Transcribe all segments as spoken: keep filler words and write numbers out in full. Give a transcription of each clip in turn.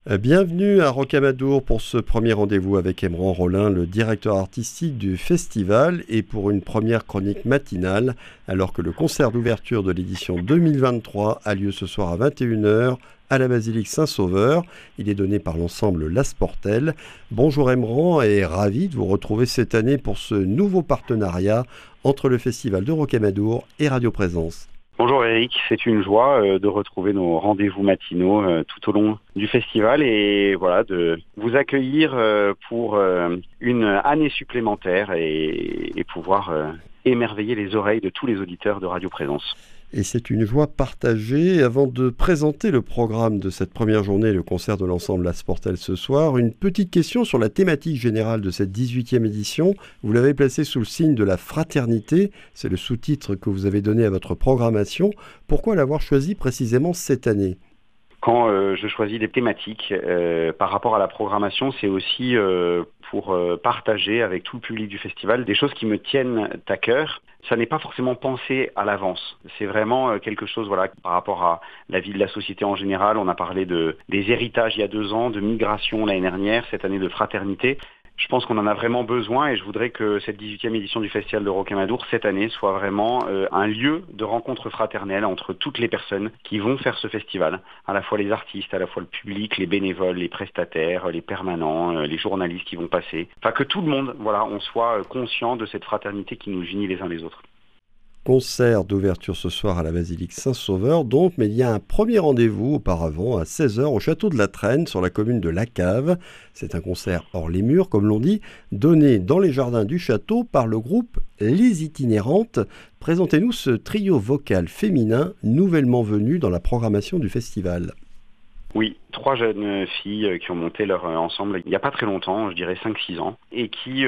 Bienvenue à Rocamadour pour ce premier rendez-vous avec Emran Rollin, le directeur artistique du festival, et pour une première chronique matinale, alors que le concert d'ouverture de l'édition deux mille vingt-trois a lieu ce soir à vingt et une heures à la basilique Saint-Sauveur. Il est donné par l'ensemble La Sportelle. Bonjour Emran, et ravi de vous retrouver cette année pour ce nouveau partenariat entre le festival de Rocamadour et Radio Présence. Bonjour Eric, c'est une joie euh, de retrouver nos rendez-vous matinaux euh, tout au long du festival et voilà de vous accueillir euh, pour euh, une année supplémentaire et, et pouvoir euh, émerveiller les oreilles de tous les auditeurs de Radio Présence. Et c'est une joie partagée. Avant de présenter le programme de cette première journée, le concert de l'ensemble La Sportelle ce soir, une petite question sur la thématique générale de cette dix-huitième édition. Vous l'avez placée sous le signe de la fraternité. C'est le sous-titre que vous avez donné à votre programmation. Pourquoi l'avoir choisi précisément cette année ? Quand euh, je choisis des thématiques euh, par rapport à la programmation, c'est aussi euh, pour euh, partager avec tout le public du festival des choses qui me tiennent à cœur. Ça n'est pas forcément pensé à l'avance. C'est vraiment euh, quelque chose, voilà, par rapport à la vie de la société en général. On a parlé de des héritages il y a deux ans, de migration l'année dernière, cette année de fraternité. Je pense qu'on en a vraiment besoin et je voudrais que cette dix-huitième édition du Festival de Rocamadour, cette année, soit vraiment euh, un lieu de rencontre fraternelle entre toutes les personnes qui vont faire ce festival. À la fois les artistes, à la fois le public, les bénévoles, les prestataires, les permanents, euh, les journalistes qui vont passer. Enfin que tout le monde, voilà, on soit euh, conscient de cette fraternité qui nous unit les uns les autres. Concert d'ouverture ce soir à la basilique Saint-Sauveur, donc, mais il y a un premier rendez-vous auparavant à seize heures au château de la Traîne sur la commune de La Cave. C'est un concert hors les murs, comme l'on dit, donné dans les jardins du château par le groupe Les Itinérantes. Présentez-nous ce trio vocal féminin nouvellement venu dans la programmation du festival. Oui, trois jeunes filles qui ont monté leur ensemble il n'y a pas très longtemps, je dirais cinq six ans, et qui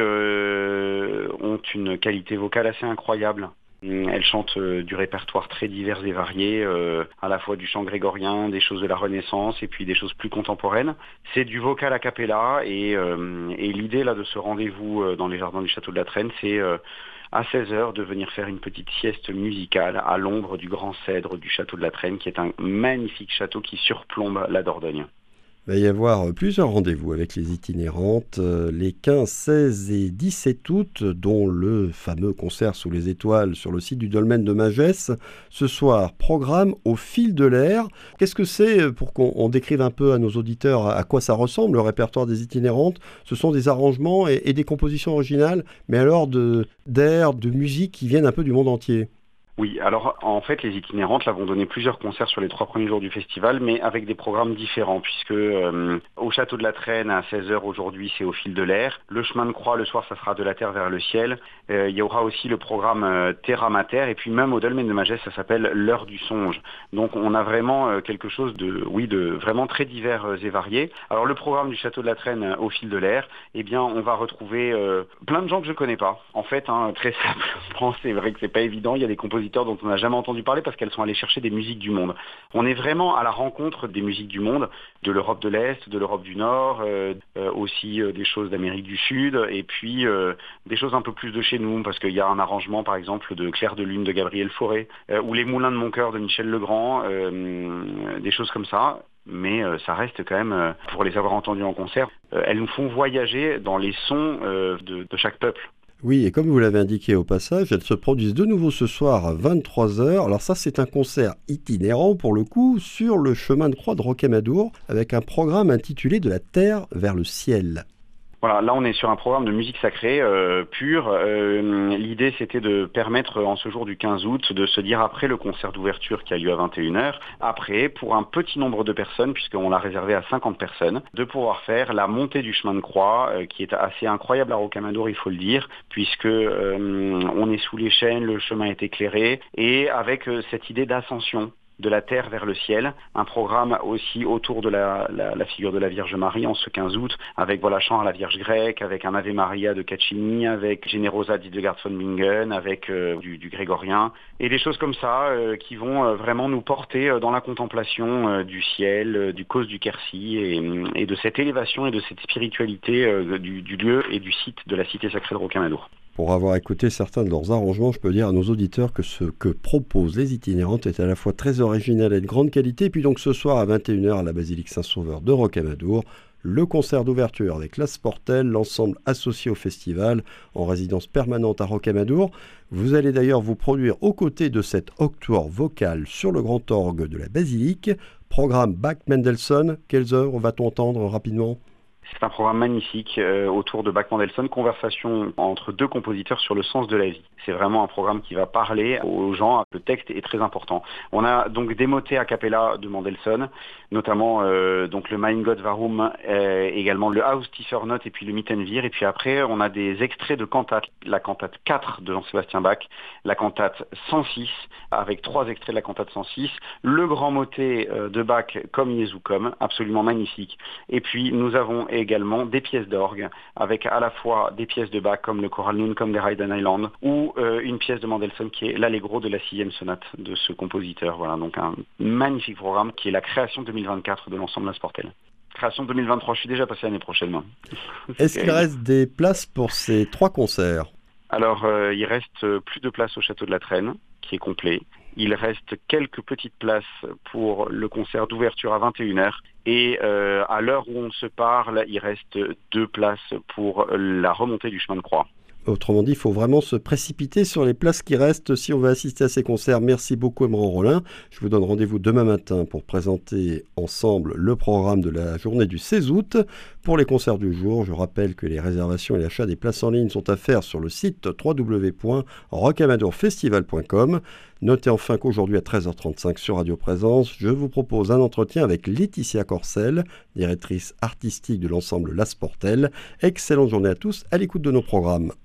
euh, ont une qualité vocale assez incroyable. Elles chantent euh, du répertoire très divers et varié, euh, à la fois du chant grégorien, des choses de la Renaissance et puis des choses plus contemporaines. C'est du vocal a cappella et, euh, et l'idée là de ce rendez-vous euh, dans les jardins du château de la Traîne, c'est euh, à seize heures de venir faire une petite sieste musicale à l'ombre du grand cèdre du château de la Traîne, qui est un magnifique château qui surplombe la Dordogne. Il va y avoir plusieurs rendez-vous avec les itinérantes, les quinze, seize et dix-sept août, dont le fameux concert sous les étoiles sur le site du dolmen de Magès. Ce soir, programme au fil de l'air. Qu'est-ce que c'est, pour qu'on on décrive un peu à nos auditeurs à quoi ça ressemble, le répertoire des itinérantes? Ce sont des arrangements et, et des compositions originales, mais alors de, d'air, de musique qui viennent un peu du monde entier. Oui, alors en fait les itinérantes là vont donner plusieurs concerts sur les trois premiers jours du festival, mais avec des programmes différents, puisque euh, au château de la Traîne à seize heures aujourd'hui c'est au fil de l'air, le chemin de croix le soir ça sera de la terre vers le ciel, euh, il y aura aussi le programme euh, Terra Mater, et puis même au dolmen de Magès ça s'appelle l'heure du songe. Donc on a vraiment euh, quelque chose de, oui, de vraiment très divers euh, et varié. Alors le programme du château de la Traîne euh, au fil de l'air, eh bien on va retrouver euh, plein de gens que je connais pas. En fait, hein, très simplement, c'est vrai que c'est pas évident, il y a des compositeurs dont on n'a jamais entendu parler parce qu'elles sont allées chercher des musiques du monde. On est vraiment à la rencontre des musiques du monde, de l'Europe de l'Est, de l'Europe du Nord, euh, euh, aussi euh, des choses d'Amérique du Sud, et puis euh, des choses un peu plus de chez nous, parce qu'il y a un arrangement par exemple de Clair de Lune de Gabriel Fauré, euh, ou Les Moulins de mon cœur de Michel Legrand, euh, des choses comme ça. Mais euh, ça reste quand même, euh, pour les avoir entendus en concert, euh, elles nous font voyager dans les sons euh, de, de chaque peuple. Oui, et comme vous l'avez indiqué au passage, elles se produisent de nouveau ce soir à vingt-trois heures. Alors ça, c'est un concert itinérant pour le coup, sur le chemin de croix de Rocamadour, avec un programme intitulé De la terre vers le ciel. Voilà, là on est sur un programme de musique sacrée euh, pure. Euh, l'idée c'était de permettre en ce jour du quinze août de se dire après le concert d'ouverture qui a lieu à vingt et une heures, après pour un petit nombre de personnes, puisqu'on l'a réservé à cinquante personnes, de pouvoir faire la montée du chemin de croix euh, qui est assez incroyable à Rocamadour, il faut le dire, puisque euh, on est sous les chênes, le chemin est éclairé et avec euh, cette idée d'ascension de la terre vers le ciel, un programme aussi autour de la, la, la figure de la Vierge Marie en ce quinze août, avec voilà chant à la Vierge grecque, avec un Ave Maria de Caccini, avec Generosa d'Hildegard von Bingen, avec euh, du, du grégorien, et des choses comme ça euh, qui vont euh, vraiment nous porter euh, dans la contemplation euh, du ciel, euh, du cause du Quercy, et, et de cette élévation et de cette spiritualité euh, du, du lieu et du site de la cité sacrée de Rocamadour. Pour avoir écouté certains de leurs arrangements, je peux dire à nos auditeurs que ce que proposent les itinérantes est à la fois très original et de grande qualité. Et puis donc ce soir à vingt et une heures à la basilique Saint-Sauveur de Rocamadour, le concert d'ouverture avec La Sportelle, l'ensemble associé au festival en résidence permanente à Rocamadour. Vous allez d'ailleurs vous produire aux côtés de cet octoire vocal sur le grand orgue de la basilique. Programme Bach-Mendelssohn, quelles œuvres va-t-on entendre rapidement ? C'est un programme magnifique euh, autour de Bach-Mendelssohn, conversation entre deux compositeurs sur le sens de la vie. C'est vraiment un programme qui va parler aux gens. Le texte est très important. On a donc des motets a cappella de Mendelssohn, notamment euh, donc le Mein Gott warum, euh, également le Aus tiefer Not et puis le Mittenwir. Et puis après, on a des extraits de cantates. La cantate quatre de Jean-Sébastien Bach, la cantate cent six, avec trois extraits de la cantate cent six, le grand motet euh, de Bach comme Jesu comme, absolument magnifique. Et puis nous avons également des pièces d'orgue, avec à la fois des pièces de Bach comme le Choral Nun, comme des Ryden Island, ou euh, une pièce de Mendelssohn qui est l'Allegro de la sixième sonate de ce compositeur. Voilà, donc un magnifique programme qui est la création deux mille vingt-quatre de l'ensemble La Sportelle. Création deux mille vingt-trois, je suis déjà passé l'année prochaine. Est-ce qu'il reste des places pour ces trois concerts ? Alors, euh, il reste plus de places au Château de la Traîne, qui est complet. Il reste quelques petites places pour le concert d'ouverture à vingt et une heures. Et euh, à l'heure où on se parle, il reste deux places pour la remontée du chemin de croix. Autrement dit, il faut vraiment se précipiter sur les places qui restent si on veut assister à ces concerts. Merci beaucoup, Emran Rollin. Je vous donne rendez-vous demain matin pour présenter ensemble le programme de la journée du seize août. Pour les concerts du jour, je rappelle que les réservations et l'achat des places en ligne sont à faire sur le site w w w point rocamadour festival point com. Notez enfin qu'aujourd'hui à treize heures trente-cinq sur Radio Présence, je vous propose un entretien avec Laetitia Corcel, directrice artistique de l'ensemble La Sportelle. Excellente journée à tous à l'écoute de nos programmes.